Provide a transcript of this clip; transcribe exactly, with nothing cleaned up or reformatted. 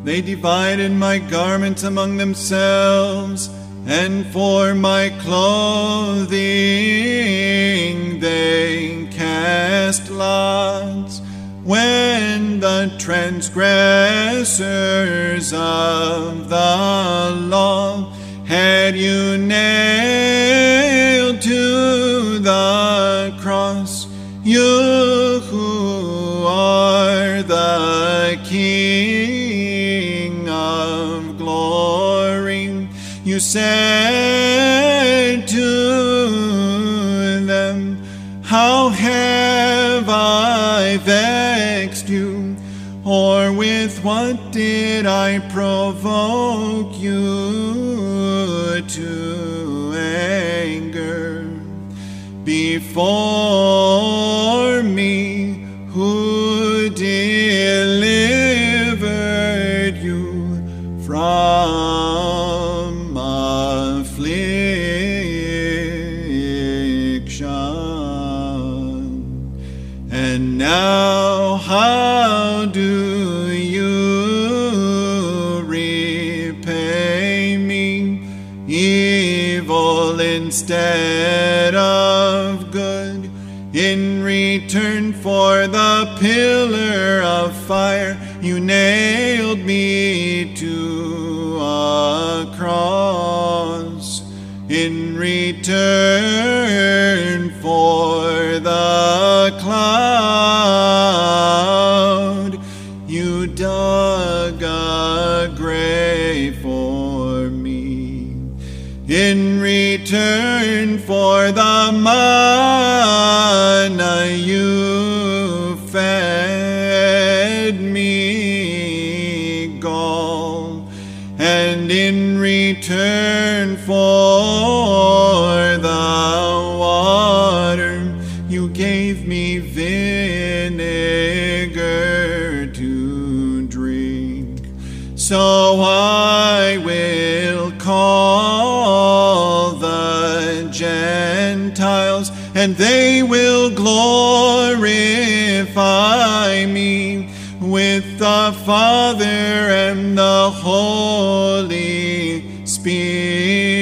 They divided my garments among themselves, and for my clothing they cast lots. When the transgressors of the law had you nailed to the cross, you who are the King of glory, you said to them, how have I vexed you? Or with what did I provoke you to anger? Before me, who delivered you from affliction? And now how do you repay me evil instead of good? In return for the pillar of fire, you nailed me to a cross. In return for the cloud, you dug a grave for me. In return for the manna, you fed me gall. And in return for the water, you gave me vinegar to drink. So I will call the Gentiles, and they will glorify me with the Father and the Holy Spirit.